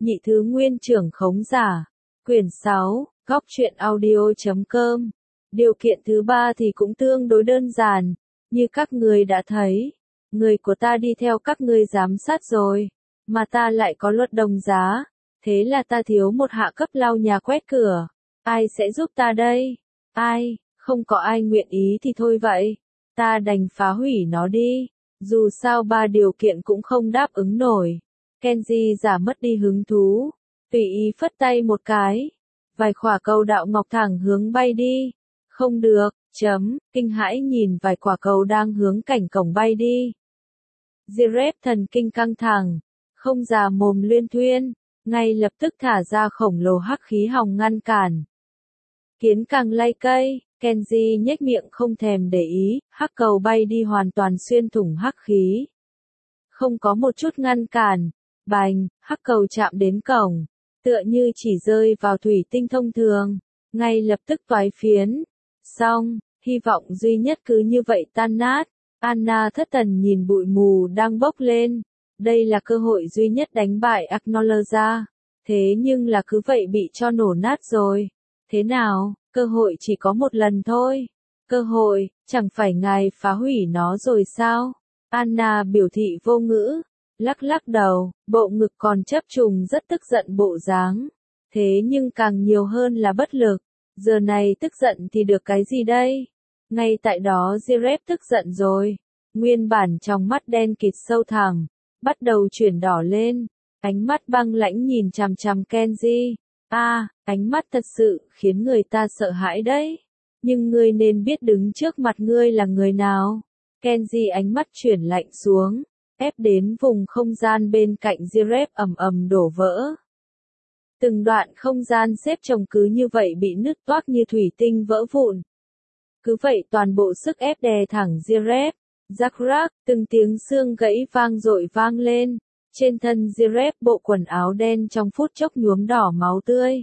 Nhị thứ nguyên trưởng khống giả. Quyển 6, góc truyện audio.com. Điều kiện thứ ba thì cũng tương đối đơn giản, như các người đã thấy. Người của ta đi theo các ngươi giám sát rồi, mà ta lại có luật đồng giá, thế là ta thiếu một hạ cấp lau nhà quét cửa. Ai sẽ giúp ta đây? Ai? Không có ai nguyện ý thì thôi vậy. Ta đành phá hủy nó đi. Dù sao ba điều kiện cũng không đáp ứng nổi. Kenji giả mất đi hứng thú, tùy ý phất tay một cái. Vài quả cầu đạo ngọc thẳng hướng bay đi. Không được, kinh hãi nhìn vài quả cầu đang hướng cảnh cổng bay đi. Jirep thần kinh căng thẳng, không già mồm luyên thuyên, ngay lập tức thả ra khổng lồ hắc khí hòng ngăn cản. Kiến càng lay cây, Kenji nhếch miệng không thèm để ý, hắc cầu bay đi hoàn toàn xuyên thủng hắc khí. Không có một chút ngăn cản, bành, hắc cầu chạm đến cổng, tựa như chỉ rơi vào thủy tinh thông thường, ngay lập tức toái phiến. Xong, hy vọng duy nhất cứ như vậy tan nát. Anna thất thần nhìn bụi mù đang bốc lên. Đây là cơ hội duy nhất đánh bại Acknowledge. Thế nhưng là cứ vậy bị cho nổ nát rồi. Thế nào, cơ hội chỉ có một lần thôi. Cơ hội, chẳng phải ngài phá hủy nó rồi sao? Anna biểu thị vô ngữ, lắc lắc đầu, bộ ngực còn chấp trùng rất tức giận bộ dáng. Thế nhưng càng nhiều hơn là bất lực. Giờ này tức giận thì được cái gì đây? Ngay tại đó Jirep tức giận rồi. Nguyên bản trong mắt đen kịt sâu thẳm, bắt đầu chuyển đỏ lên. Ánh mắt băng lãnh nhìn chằm chằm Kenji. Ánh mắt thật sự khiến người ta sợ hãi đấy. Nhưng ngươi nên biết đứng trước mặt ngươi là người nào. Kenji ánh mắt chuyển lạnh xuống, ép đến vùng không gian bên cạnh Jirep ầm ầm đổ vỡ. Từng đoạn không gian xếp chồng cứ như vậy bị nứt toác như thủy tinh vỡ vụn. Cứ vậy toàn bộ sức ép đè thẳng Jirep. Rắc rắc, từng tiếng xương gãy vang dội vang lên. Trên thân Jirep bộ quần áo đen trong phút chốc nhuốm đỏ máu tươi.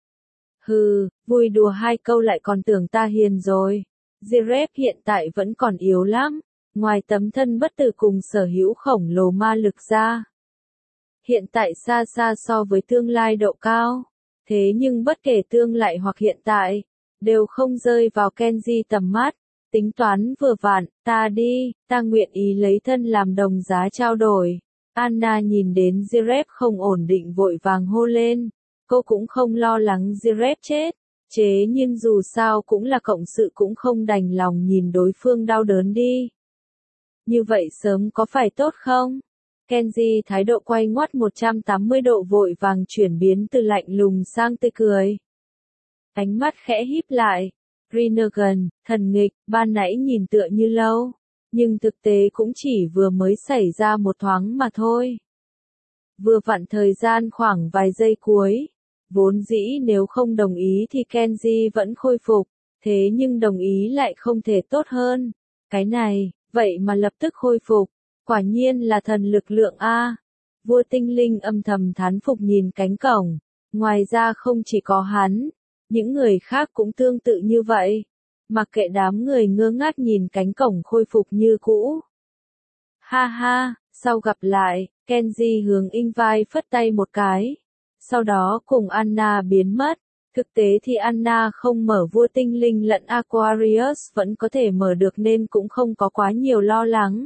Hừ, vui đùa hai câu lại còn tưởng ta hiền rồi. Jirep hiện tại vẫn còn yếu lắm. Ngoài tấm thân bất tử cùng sở hữu khổng lồ ma lực ra. Hiện tại xa xa so với tương lai độ cao. Thế nhưng bất kể tương lai hoặc hiện tại, đều không rơi vào Kenji tầm mắt. Tính toán vừa vặn, ta đi, ta nguyện ý lấy thân làm đồng giá trao đổi. Anna nhìn đến Jirep không ổn định vội vàng hô lên. Cô cũng không lo lắng Jirep chết. Chế nhưng dù sao cũng là cộng sự cũng không đành lòng nhìn đối phương đau đớn đi. Như vậy sớm có phải tốt không? Kenji thái độ quay ngoắt 180 độ vội vàng chuyển biến từ lạnh lùng sang tươi cười. Ánh mắt khẽ híp lại. Rinnegan, thần nghịch, ban nãy nhìn tựa như lâu, nhưng thực tế cũng chỉ vừa mới xảy ra một thoáng mà thôi. Vừa vặn thời gian khoảng vài giây cuối. Vốn dĩ nếu không đồng ý thì Kenji vẫn khôi phục, thế nhưng đồng ý lại không thể tốt hơn. Cái này, vậy mà lập tức khôi phục, quả nhiên là thần lực lượng a. Vua tinh linh âm thầm thán phục nhìn cánh cổng, ngoài ra không chỉ có hắn, những người khác cũng tương tự như vậy. Mặc kệ đám người ngơ ngác nhìn cánh cổng khôi phục như cũ. Ha ha, sau gặp lại, Kenji hướng Ingvar phất tay một cái. Sau đó cùng Anna biến mất. Thực tế thì Anna không mở vua tinh linh lẫn Aquarius vẫn có thể mở được nên cũng không có quá nhiều lo lắng.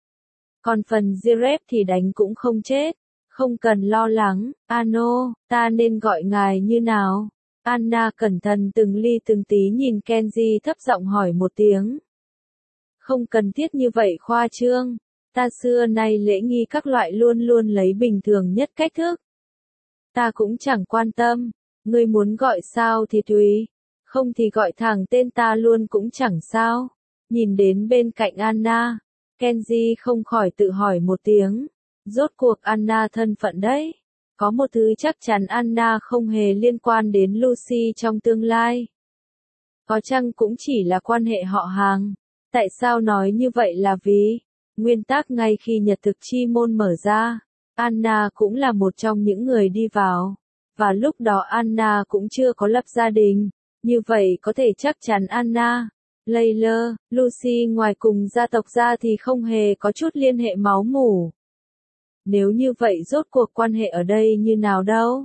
Còn phần Jirep thì đánh cũng không chết. Không cần lo lắng, Ano, ta nên gọi ngài như nào? Anna cẩn thận từng ly từng tí nhìn Kenji thấp giọng hỏi một tiếng. Không cần thiết như vậy khoa trương. Ta xưa nay lễ nghi các loại luôn luôn lấy bình thường nhất cách thức. Ta cũng chẳng quan tâm. Ngươi muốn gọi sao thì tùy. Không thì gọi thẳng tên ta luôn cũng chẳng sao. Nhìn đến bên cạnh Anna, Kenji không khỏi tự hỏi một tiếng. Rốt cuộc Anna thân phận đấy. Có một thứ chắc chắn Anna không hề liên quan đến Lucy trong tương lai. Có chăng cũng chỉ là quan hệ họ hàng. Tại sao nói như vậy là vì, nguyên tắc ngay khi nhật thực chi môn mở ra, Anna cũng là một trong những người đi vào. Và lúc đó Anna cũng chưa có lập gia đình. Như vậy có thể chắc chắn Anna, Layla, Lucy ngoài cùng gia tộc ra thì không hề có chút liên hệ máu mủ. Nếu như vậy rốt cuộc quan hệ ở đây như nào đâu?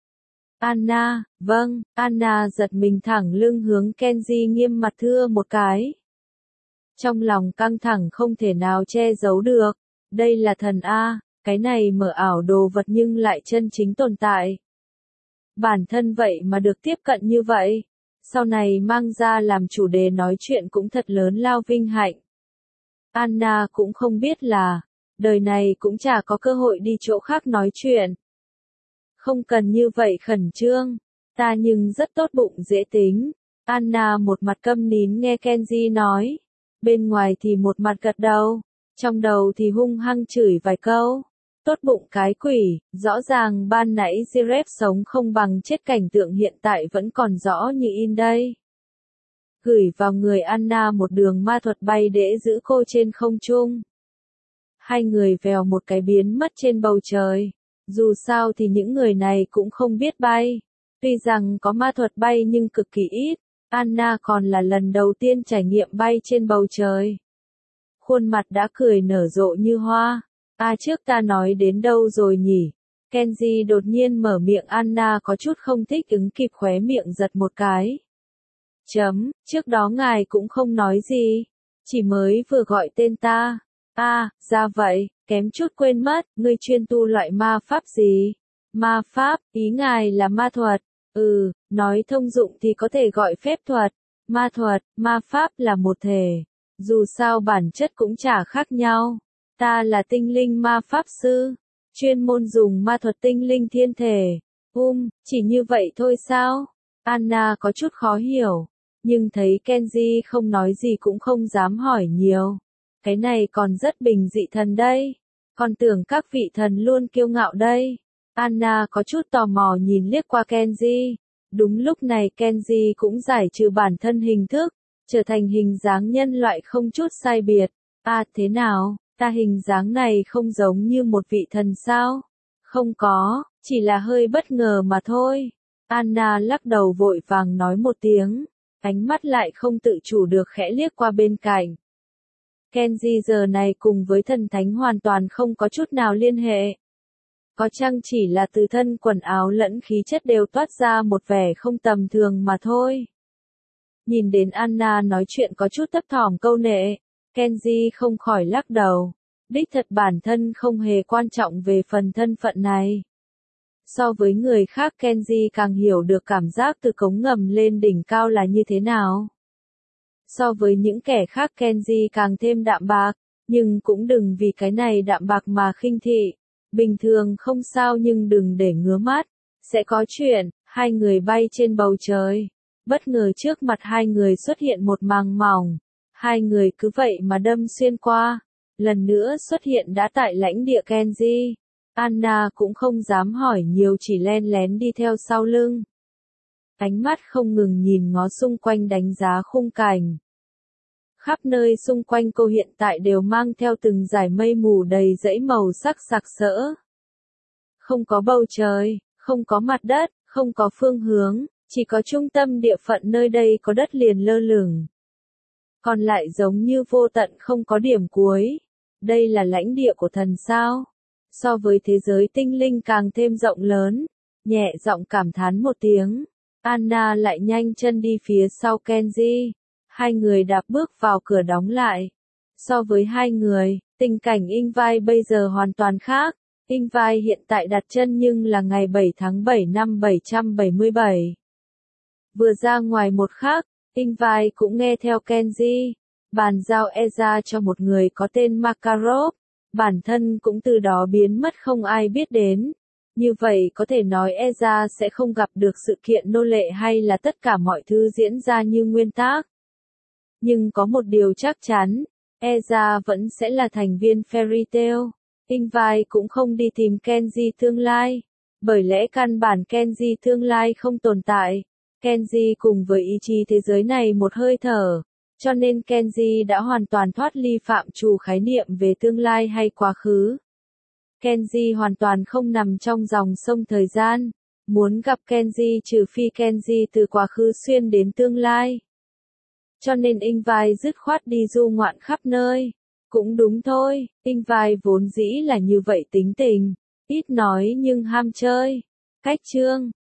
Anna, vâng, Anna giật mình thẳng lưng hướng Kenji nghiêm mặt thưa một cái. Trong lòng căng thẳng không thể nào che giấu được. Đây là thần A, cái này mở ảo đồ vật nhưng lại chân chính tồn tại. Bản thân vậy mà được tiếp cận như vậy. Sau này mang ra làm chủ đề nói chuyện cũng thật lớn lao vinh hạnh. Anna cũng không biết là, đời này cũng chả có cơ hội đi chỗ khác nói chuyện. Không cần như vậy khẩn trương, ta nhưng rất tốt bụng dễ tính. Anna một mặt câm nín nghe Kenji nói, bên ngoài thì một mặt gật đầu, trong đầu thì hung hăng chửi vài câu. Tốt bụng cái quỷ, rõ ràng ban nãy Jirep sống không bằng chết cảnh tượng hiện tại vẫn còn rõ như in đây. Gửi vào người Anna một đường ma thuật bay để giữ cô trên không trung. Hai người vèo một cái biến mất trên bầu trời. Dù sao thì những người này cũng không biết bay. Tuy rằng có ma thuật bay nhưng cực kỳ ít. Anna còn là lần đầu tiên trải nghiệm bay trên bầu trời. Khuôn mặt đã cười nở rộ như hoa. Trước ta nói đến đâu rồi nhỉ? Kenji đột nhiên mở miệng. Anna có chút không thích ứng kịp khóe miệng giật một cái. Trước đó ngài cũng không nói gì. Chỉ mới vừa gọi tên ta. Ra vậy, kém chút quên mất, ngươi chuyên tu loại ma pháp gì? Ma pháp, ý ngài là ma thuật. Nói thông dụng thì có thể gọi phép thuật. Ma thuật, ma pháp là một thể. Dù sao bản chất cũng chả khác nhau. Ta là tinh linh ma pháp sư. Chuyên môn dùng ma thuật tinh linh thiên thể. Chỉ như vậy thôi sao? Anna có chút khó hiểu. Nhưng thấy Kenji không nói gì cũng không dám hỏi nhiều. Cái này còn rất bình dị thần đây. Còn tưởng các vị thần luôn kiêu ngạo đây. Anna có chút tò mò nhìn liếc qua Kenji. Đúng lúc này Kenji cũng giải trừ bản thân hình thức, trở thành hình dáng nhân loại không chút sai biệt. Thế nào, ta hình dáng này không giống như một vị thần sao? Không có, chỉ là hơi bất ngờ mà thôi. Anna lắc đầu vội vàng nói một tiếng, ánh mắt lại không tự chủ được khẽ liếc qua bên cạnh. Kenji giờ này cùng với thần thánh hoàn toàn không có chút nào liên hệ. Có chăng chỉ là từ thân quần áo lẫn khí chất đều toát ra một vẻ không tầm thường mà thôi. Nhìn đến Anna nói chuyện có chút thấp thỏm câu nệ, Kenji không khỏi lắc đầu. Đích thật bản thân không hề quan trọng về phần thân phận này. So với người khác Kenji càng hiểu được cảm giác từ cống ngầm lên đỉnh cao là như thế nào. So với những kẻ khác Kenji càng thêm đạm bạc, nhưng cũng đừng vì cái này đạm bạc mà khinh thị. Bình thường không sao nhưng đừng để ngứa mắt. Sẽ có chuyện, hai người bay trên bầu trời. Bất ngờ trước mặt hai người xuất hiện một màng mỏng. Hai người cứ vậy mà đâm xuyên qua. Lần nữa xuất hiện đã tại lãnh địa Kenji. Anna cũng không dám hỏi nhiều chỉ len lén đi theo sau lưng. Ánh mắt không ngừng nhìn ngó xung quanh đánh giá khung cảnh. Khắp nơi xung quanh cô hiện tại đều mang theo từng dải mây mù đầy rẫy màu sắc sặc sỡ. Không có bầu trời, không có mặt đất, không có phương hướng, chỉ có trung tâm địa phận nơi đây có đất liền lơ lửng. Còn lại giống như vô tận không có điểm cuối. Đây là lãnh địa của thần sao? So với thế giới tinh linh càng thêm rộng lớn. Nhẹ giọng cảm thán một tiếng. Anna lại nhanh chân đi phía sau Kenji. Hai người đạp bước vào cửa đóng lại. So với hai người, tình cảnh Ingvai bây giờ hoàn toàn khác. Ingvai hiện tại đặt chân nhưng là ngày 7 tháng 7 năm 777. Vừa ra ngoài một khắc, Ingvai cũng nghe theo Kenji. Bàn giao Eza cho một người có tên Makarov. Bản thân cũng từ đó biến mất không ai biết đến. Như vậy có thể nói Eza sẽ không gặp được sự kiện nô lệ hay là tất cả mọi thứ diễn ra như nguyên tắc. Nhưng có một điều chắc chắn, Eza vẫn sẽ là thành viên Fairy Tail. Ingvai cũng không đi tìm Kenji tương lai. Bởi lẽ căn bản Kenji tương lai không tồn tại. Kenji cùng với ý chí thế giới này một hơi thở. Cho nên Kenji đã hoàn toàn thoát ly phạm trù khái niệm về tương lai hay quá khứ. Kenji hoàn toàn không nằm trong dòng sông thời gian. Muốn gặp Kenji trừ phi Kenji từ quá khứ xuyên đến tương lai. Cho nên Ingvai dứt khoát đi du ngoạn khắp nơi. Cũng đúng thôi, Tinh Vai vốn dĩ là như vậy tính tình, ít nói nhưng ham chơi. Cách chương